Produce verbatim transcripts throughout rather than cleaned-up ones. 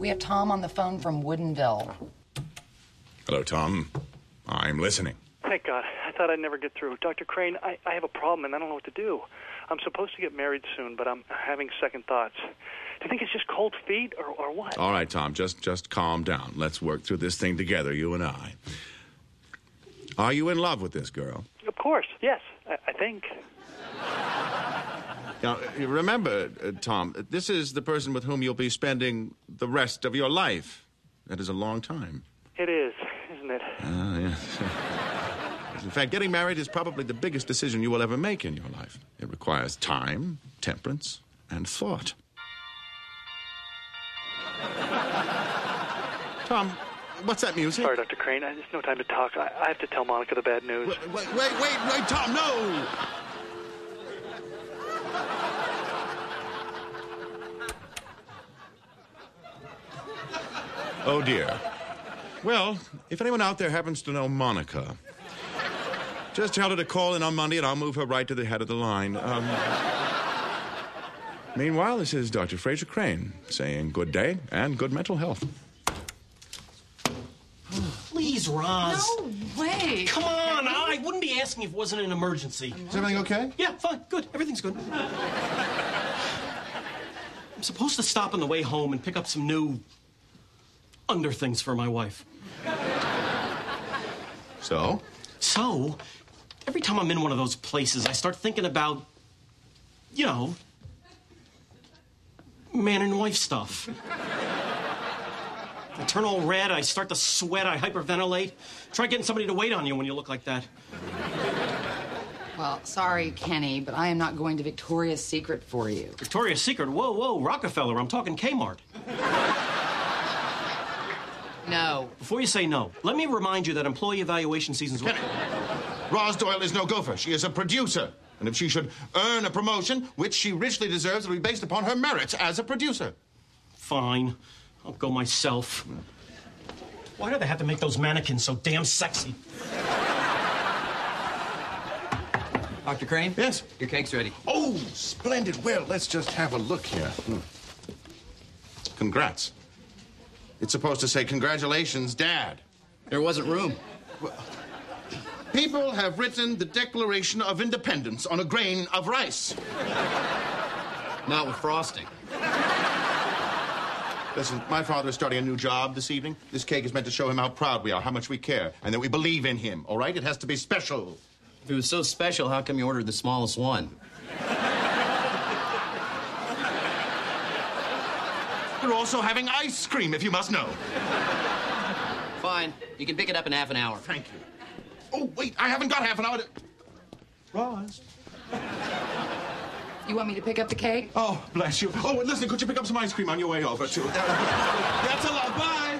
We have Tom on the phone from Woodinville. Hello, Tom. I'm listening. Thank God. I thought I'd never get through. Doctor Crane, I, I have a problem, and I don't know what to do. I'm supposed to get married soon, but I'm having second thoughts. Do you think it's just cold feet, or, or what? All right, Tom, just, just calm down. Let's work through this thing together, you and I. Are you in love with this girl? Of course, yes, I, I think. Now, remember, uh, Tom, this is the person with whom you'll be spending the rest of your life. That is a long time. It is, isn't it? Ah, uh, yes. In fact, getting married is probably the biggest decision you will ever make in your life. It requires time, temperance, and thought. Tom, what's that music? Sorry, Doctor Crane. I, there's no time to talk. I, I have to tell Monica the bad news. Wait, wait, wait, wait, wait Tom, no! Oh, dear. Well, if anyone out there happens to know Monica, just tell her to call in on Monday and I'll move her right to the head of the line. Um, meanwhile, this is Doctor Fraser Crane saying good day and good mental health. Please, Roz. No way. Come on, I wouldn't be asking if it wasn't an emergency. Is everything okay? Yeah, fine, good. Everything's good. I'm supposed to stop on the way home and pick up some new under things for my wife. So? So, every time I'm in one of those places, I start thinking about, you know, man and wife stuff. I turn all red, I start to sweat, I hyperventilate. Try getting somebody to wait on you when you look like that. Well, sorry, Kenny, but I am not going to Victoria's Secret for you. Victoria's Secret? Whoa, whoa, Rockefeller, I'm talking Kmart. No. Before you say no, let me remind you that employee evaluation season's... Kenny, Roz Doyle is no gopher. She is a producer. And if she should earn a promotion, which she richly deserves, it will be based upon her merits as a producer. Fine. I'll go myself. Why do they have to make those mannequins so damn sexy? Doctor Crane? Yes? Your cake's ready. Oh, splendid. Well, let's just have a look here. Hmm. Congrats. It's supposed to say, congratulations, Dad. There wasn't room. Well, people have written the Declaration of Independence on a grain of rice. Not with frosting. Listen, my father is starting a new job this evening. This cake is meant to show him how proud we are, how much we care, and that we believe in him, all right? It has to be special. If it was so special, how come you ordered the smallest one? We're also having ice cream, if you must know. Fine. You can pick it up in half an hour. Thank you. Oh, wait, I haven't got half an hour to... Roz? You want me to pick up the cake? Oh, bless you. Oh, and listen, could you pick up some ice cream on your way over, too? That's a lot. Bye.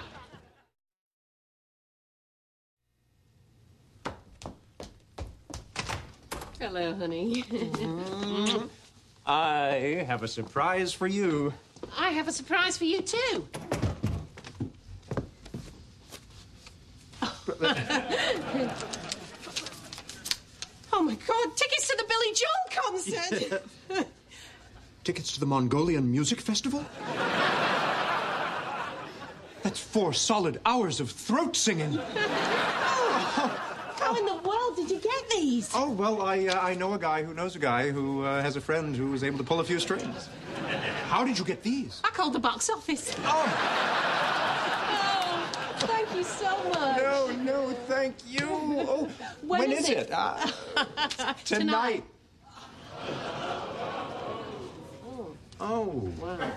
Hello, honey. Mm-hmm. I have a surprise for you. I have a surprise for you, too. Oh, my God. Tickets to the Billy Joel concert. Tickets to the Mongolian Music Festival? That's four solid hours of throat singing. How in the world did you get these? Oh, well, I uh, I know a guy who knows a guy who uh, has a friend who was able to pull a few strings. How did you get these? I called the box office. Oh! Oh, thank you so much. No, no, thank you. Oh, when, when is, is it? it? Uh, Tonight. tonight. Oh. Wow.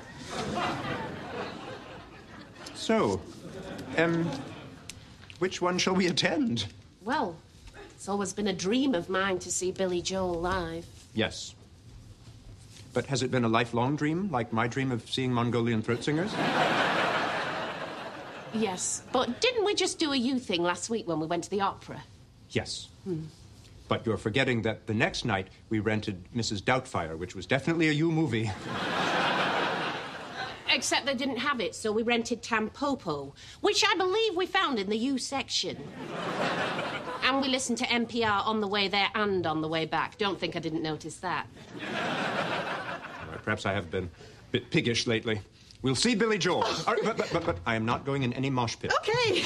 So, um, which one shall we attend? Well, it's always been a dream of mine to see Billy Joel live. Yes. But has it been a lifelong dream, like my dream of seeing Mongolian throat singers? Yes, but didn't we just do a you thing last week when we went to the opera? Yes. Hmm. But you're forgetting that the next night we rented Missus Doubtfire, which was definitely a you movie. Except they didn't have it, so we rented Tampopo, which I believe we found in the U section. And we listened to N P R on the way there and on the way back. Don't think I didn't notice that. All right, perhaps I have been a bit piggish lately. We'll see Billy Joel. All right, but, but, but, but I am not going in any mosh pit. Okay.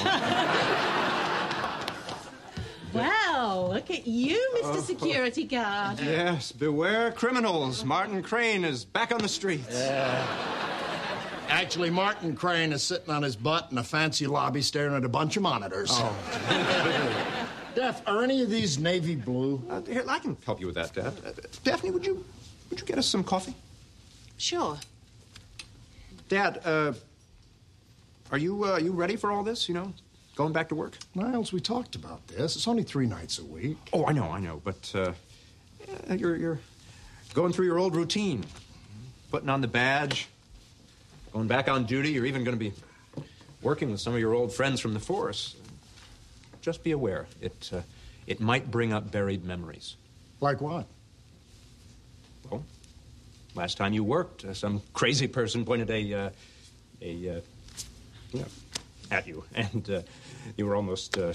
Wow, look at you, Mister Security Guard. Yes, beware criminals. Martin Crane is back on the streets. Yeah. Actually, Martin Crane is sitting on his butt in a fancy lobby staring at a bunch of monitors. Oh. Daph, are any of these navy blue? Uh, here, I can help you with that, Daph. Uh, Daphne, would you would you get us some coffee? Sure. Dad, uh, are you uh, you ready for all this? You know, going back to work? Niles, we talked about this. It's only three nights a week. Oh, I know, I know, but uh, yeah, you're you're going through your old routine, putting on the badge, going back on duty. You're even going to be working with some of your old friends from the force. Just be aware, it uh, it might bring up buried memories. Like what? Well, last time you worked, uh, some crazy person pointed a uh, a uh, yeah, at you, and uh, you were almost uh,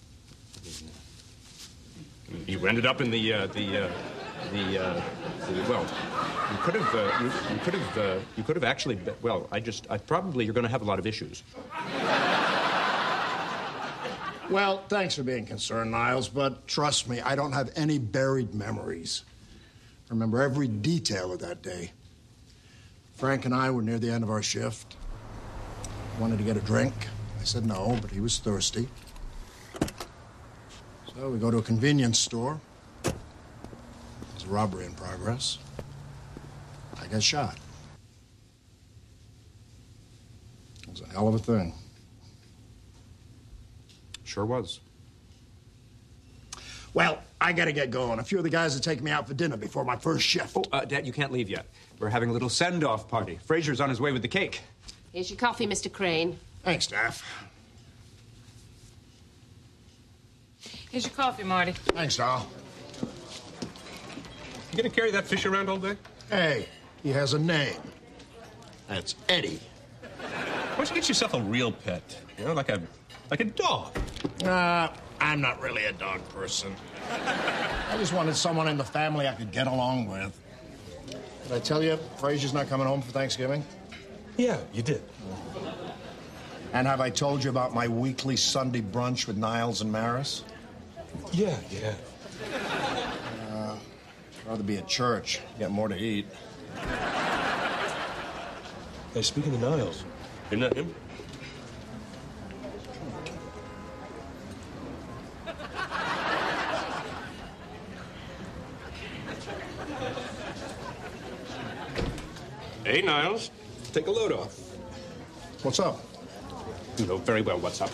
you ended up in the uh, the uh, the, uh, the well. You could have uh, you, you could have uh, you could have actually be, well. I just I probably you're going to have a lot of issues. Well, thanks for being concerned, Niles, but trust me, I don't have any buried memories. I remember every detail of that day. Frank and I were near the end of our shift. Wanted to get a drink. I said no, but he was thirsty. So we go to a convenience store. There's a robbery in progress. I get shot. It was a hell of a thing. Sure was. Well, I gotta get going. A few of the guys will take me out for dinner before my first shift. Oh, uh, Dad, you can't leave yet. We're having a little send-off party. Fraser's on his way with the cake. Here's your coffee, Mister Crane. Thanks, Daph. Here's your coffee, Marty. Thanks, doll. You gonna carry that fish around all day? Hey, he has a name. That's Eddie. Why don't you get yourself a real pet? You know, like a like a dog. Uh, I'm not really a dog person. I just wanted someone in the family I could get along with. Did I tell you Fraser's not coming home for Thanksgiving? Yeah, you did. And have I told you about my weekly Sunday brunch with Niles and Maris? Yeah, yeah. Uh, I'd rather be at church, get more to eat. Hey, speaking of Niles, isn't that him? Hey, Niles. Take a load off. What's up? You know very well what's up.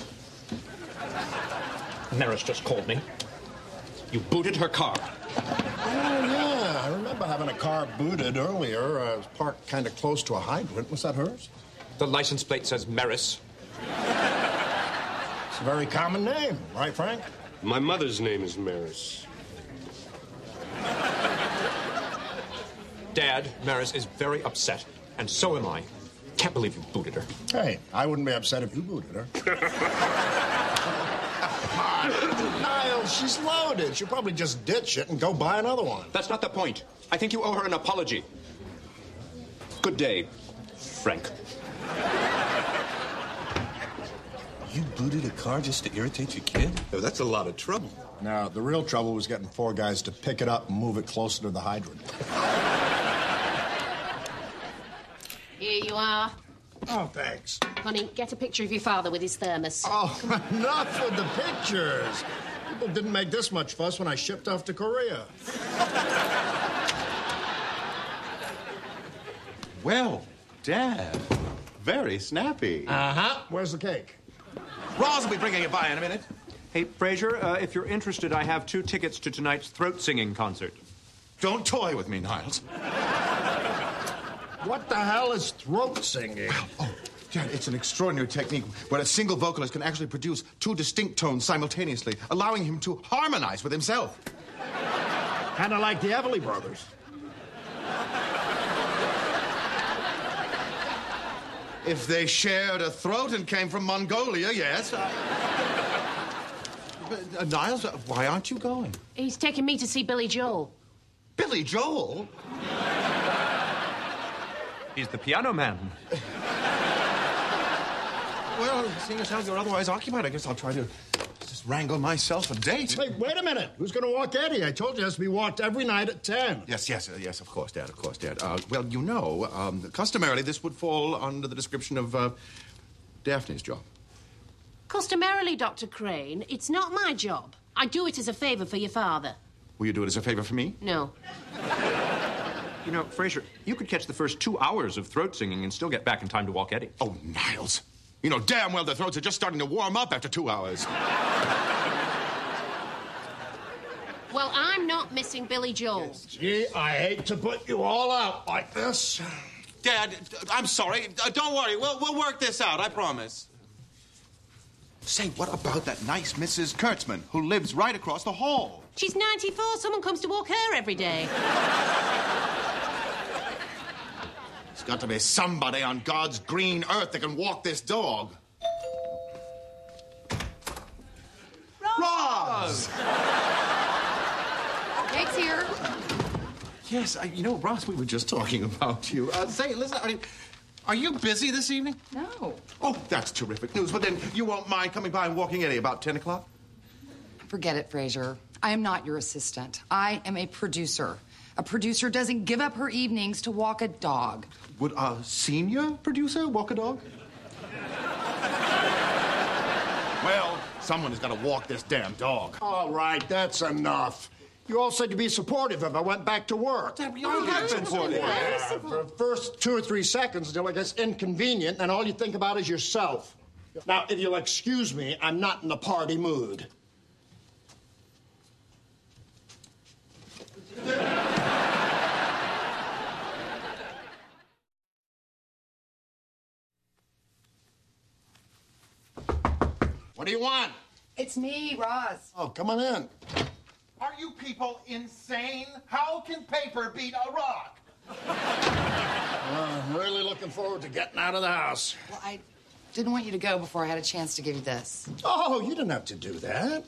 Maris just called me. You booted her car. Oh, yeah. I remember having a car booted earlier. Uh, it was parked kind of close to a hydrant. Was that hers? The license plate says Maris. It's a very common name, right, Frank? My mother's name is Maris. Dad, Maris is very upset, and so am I. Can't believe you booted her. Hey, I wouldn't be upset if you booted her. Niles, she's loaded. She'll probably just ditch it and go buy another one. That's not the point. I think you owe her an apology. Good day, Frank. You booted a car just to irritate your kid? Oh, that's a lot of trouble. No, the real trouble was getting four guys to pick it up and move it closer to the hydrant. Here you are. Oh, thanks. Honey, get a picture of your father with his thermos. Oh, enough with the pictures. People didn't make this much fuss when I shipped off to Korea. Well, Dad, very snappy. Uh-huh. Where's the cake? Roz will be bringing it by in a minute. Hey, Fraser, uh, if you're interested, I have two tickets to tonight's throat singing concert. Don't toy with me, Niles. What the hell is throat singing? Oh, Dad, it's an extraordinary technique where a single vocalist can actually produce two distinct tones simultaneously, allowing him to harmonize with himself. Kind of like the Everly Brothers. If they shared a throat and came from Mongolia, yes. Uh, but, uh, Niles, uh, why aren't you going? He's taking me to see Billy Joel. Billy Joel? He's the piano man. well, seeing as how you're otherwise occupied, I guess I'll try to just wrangle myself a date. Hey, wait a minute. Who's going to walk Eddie? I told you it has to be walked every night at ten. Yes, yes, uh, yes, of course, Dad, of course, Dad. Uh, well, you know, um, customarily, this would fall under the description of uh, Daphne's job. Customarily, Doctor Crane, it's not my job. I do it as a favor for your father. Will you do it as a favor for me? No. You know, Fraser, you could catch the first two hours of throat singing and still get back in time to walk Eddie. Oh, Niles. You know damn well the throats are just starting to warm up after two hours. Well, I'm not missing Billy Joel. Gee, I hate to put you all out like this. Dad, I'm sorry. Uh, don't worry. We'll, we'll work this out, I promise. Say, what about that nice Missus Kurtzman, who lives right across the hall? She's ninety-four. Someone comes to walk her every day. There's got to be somebody on God's green earth that can walk this dog. Roz! Kate's here. Yes, I, you know, Ross, we were just talking about you. Uh, say, listen, are you, are you busy this evening? No. Oh, that's terrific news. But then you won't mind coming by and walking Eddie about ten o'clock? Forget it, Fraser. I am not your assistant. I am a producer. A producer doesn't give up her evenings to walk a dog. Would a senior producer walk a dog? Well, someone has got to walk this damn dog. All right, that's enough. You all said you'd be supportive if I went back to work. Dad, we all have been supportive. Yeah, for the first two or three seconds until it gets inconvenient, and all you think about is yourself. Now, if you'll excuse me, I'm not in the party mood. What do you want? It's me, Roz. Oh, come on in. Are you people insane? How can paper beat a rock? Uh, I'm really looking forward to getting out of the house. Well, I didn't want you to go before I had a chance to give you this. Oh, you didn't have to do that.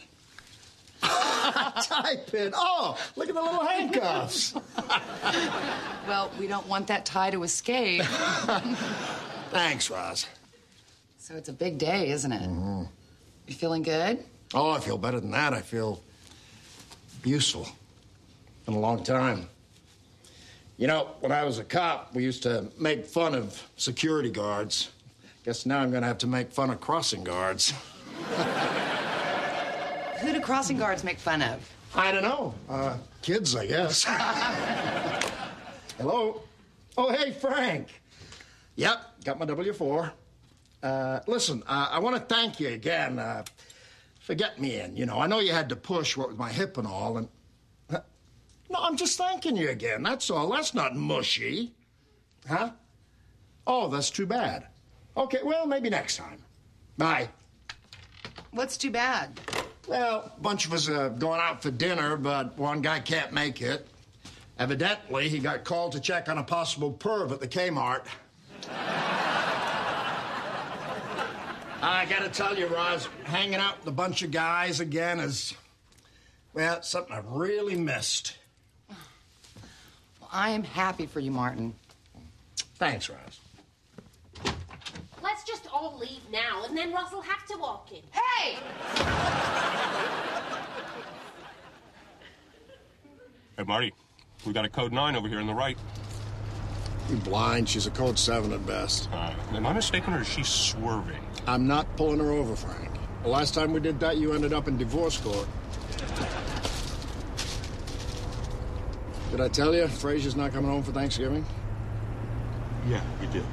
Type it. Oh, look at the little handcuffs. Well, we don't want that tie to escape. Thanks, Roz. So it's a big day, isn't it? Mm-hmm. You feeling good? Oh, I feel better than that. I feel useful. In a long time. You know, when I was a cop, we used to make fun of security guards. Guess now I'm going to have to make fun of crossing guards. Who do crossing guards make fun of? I don't know. Uh, kids, I guess. Hello? Oh, hey, Frank. Yep, got my W four. Uh, listen, uh, I want to thank you again uh, for getting me in. You know, I know you had to push what with my hip and all, and... Uh, no, I'm just thanking you again, that's all. That's not mushy. Huh? Oh, that's too bad. Okay, well, maybe next time. Bye. What's too bad? Well, a bunch of us are going out for dinner, but one guy can't make it. Evidently, he got called to check on a possible perv at the Kmart. I gotta tell you, Roz, hanging out with a bunch of guys again is, well, something I've really missed. Well, I am happy for you, Martin. Thanks, Roz. Let's just all leave now, and then Ross will have to walk in. Hey! Hey, Marty, we got a code nine over here on the right. You blind? She's a code seven at best. Uh, am I mistaken, or is she swerving? I'm not pulling her over, Frank. The last time we did that, you ended up in divorce court. Did I tell you Fraser's not coming home for Thanksgiving? Yeah, you did.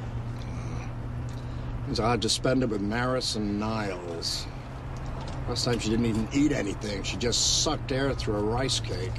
It's hard to spend it with Maris and Niles. Last time she didn't even eat anything. She just sucked air through a rice cake.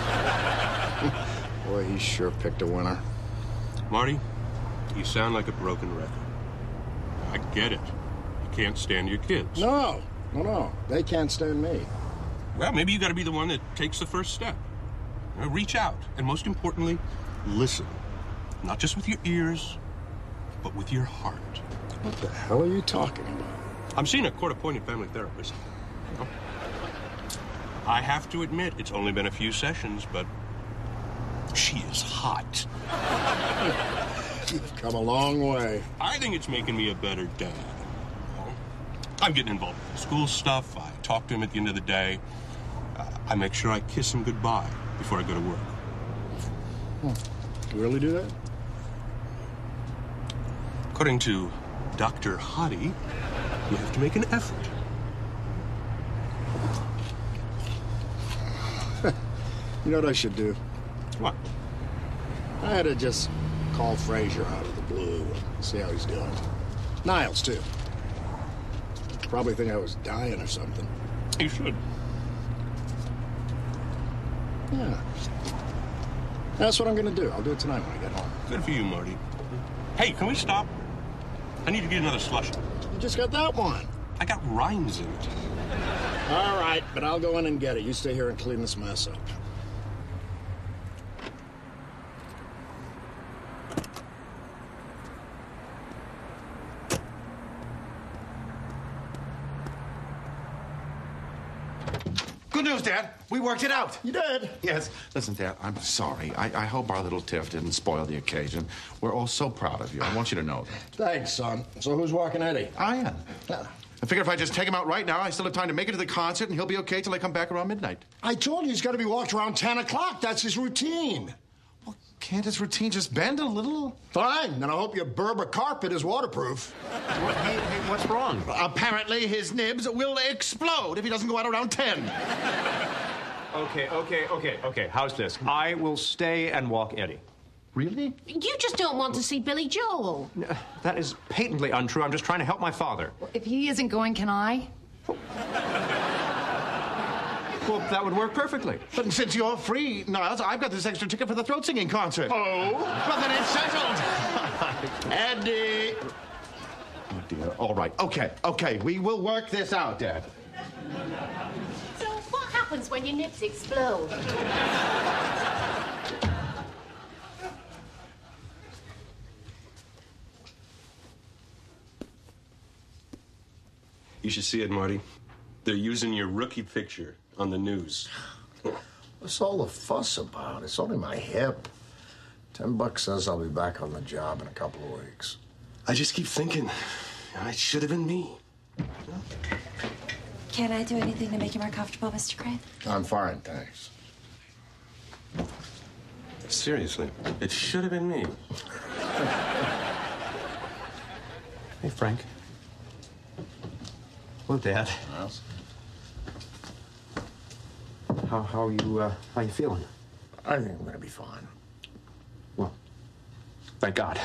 Boy, he sure picked a winner. Marty, you sound like a broken record. I get it. You can't stand your kids. No, no, no. They can't stand me. Well, maybe you got to be the one that takes the first step. You know, reach out, and most importantly, listen. Not just with your ears, but with your heart. What the hell are you talking about? I'm seeing a court-appointed family therapist. You know? I have to admit, it's only been a few sessions, but she is hot. You've come a long way. I think it's making me a better dad. I'm getting involved with the school stuff. I talk to him at the end of the day. Uh, I make sure I kiss him goodbye before I go to work. Hmm. You really do that? According to Doctor Hottie, you have to make an effort. You know what I should do? What? I had to just call Frazier out of the blue and see how he's doing. Niles, too. Probably think I was dying or something. You should. Yeah. That's what I'm going to do. I'll do it tonight when I get home. Good for you, Marty. Hey, can we stop? I need to get another slushie. You just got that one. I got rhymes in it. All right, but I'll go in and get it. You stay here and clean this mess up. Good news, Dad. We worked it out. You did? Yes. Listen, Dad, I'm sorry. I, I hope our little tiff didn't spoil the occasion. We're all so proud of you. I want you to know that. Thanks, son. So who's walking Eddie? I am. I figure if I just take him out right now, I still have time to make it to the concert, and he'll be okay till I come back around midnight. I told you he's got to be walked around ten o'clock. That's his routine. Well, can't his routine just bend a little? Fine. Then I hope your Berber carpet is waterproof. What, hey, hey, what's wrong? Apparently his nibs will explode if he doesn't go out around ten. Okay, okay, okay, okay. How's this? I will stay and walk Eddie. Really? You just don't want to see Billy Joel. That is patently untrue. I'm just trying to help my father. Well, if he isn't going, can I? Well, that would work perfectly. But since you're free, Niles, I've got this extra ticket for the throat singing concert. Oh? Well, then it's settled. Eddie! Oh, dear. All right. Okay, okay. We will work this out, Dad. So what happens when your nips explode? You should see it, Marty. They're using your rookie picture on the news. What's all the fuss about? It's only my hip. Ten bucks says I'll be back on the job in a couple of weeks. I just keep thinking, it should have been me. Can I do anything to make you more comfortable, Mister Crane? I'm fine, thanks. Seriously, it should have been me. Hey, Frank. Hello, Dad. Niles? How how you uh, how you feeling? I think I'm gonna be fine. Well, thank God.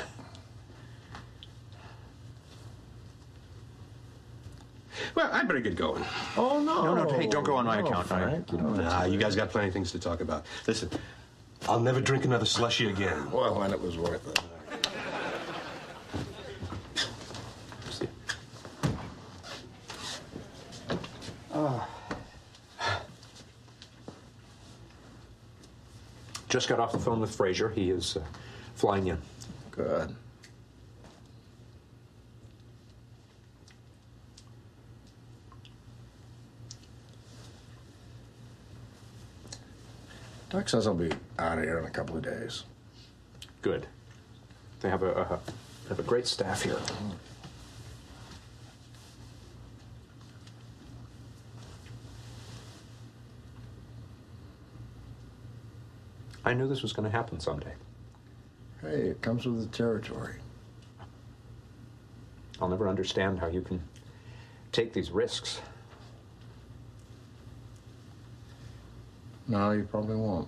Well, I better get going. Oh, no. No, no, hey, don't go on my No, account. Frank, you know that's Nah, all you right. guys got plenty of things to talk about. Listen, I'll never drink another slushie again. Well, then it was worth it. Uh, just got off the phone with Frazier. He is uh, flying in. Good. Doc says I'll be out of here in a couple of days. Good. They have a, a have a great staff here. I knew this was going to happen someday. Hey, it comes with the territory. I'll never understand how you can take these risks. No, you probably won't.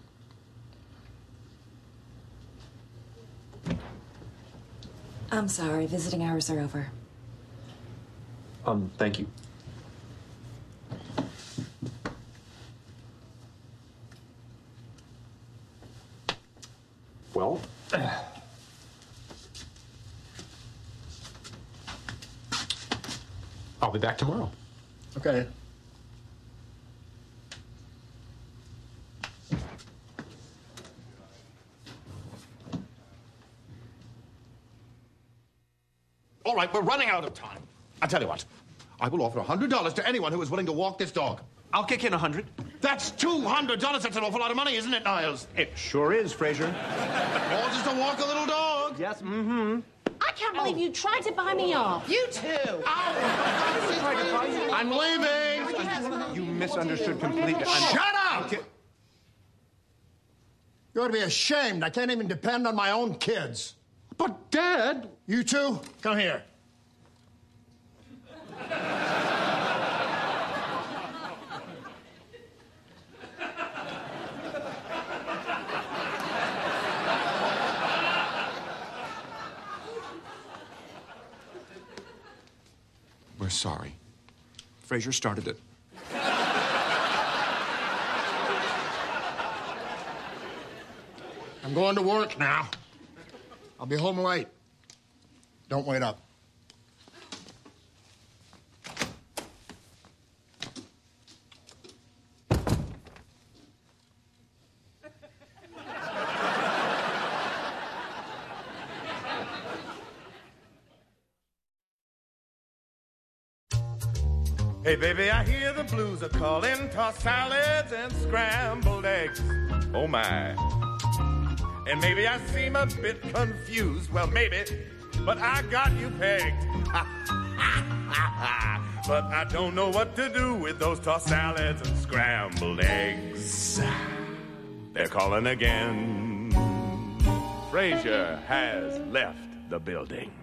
I'm sorry, visiting hours are over. Um, thank you. Well, I'll be back tomorrow. Okay. All right, we're running out of time. I'll tell you what. I will offer one hundred dollars to anyone who is willing to walk this dog. I'll kick in a hundred. That's two hundred dollars. That's an awful lot of money, isn't it, Niles? It sure is, Frazier. Or just to walk a little dog. Yes, mm-hmm. I can't believe you tried to buy me off. You too. I'm leaving. You misunderstood completely. I'm... Shut up! You ought to be ashamed. I can't even depend on my own kids. But, Dad... You two, come here. We're sorry. Frazier started it. I'm going to work now. I'll be home late. Don't wait up. Hey, baby, I hear the blues are calling, tossed salads and scrambled eggs. Oh, my. And maybe I seem a bit confused. Well, maybe, but I got you pegged. But I don't know what to do with those tossed salads and scrambled eggs. They're calling again. Frazier has left the building.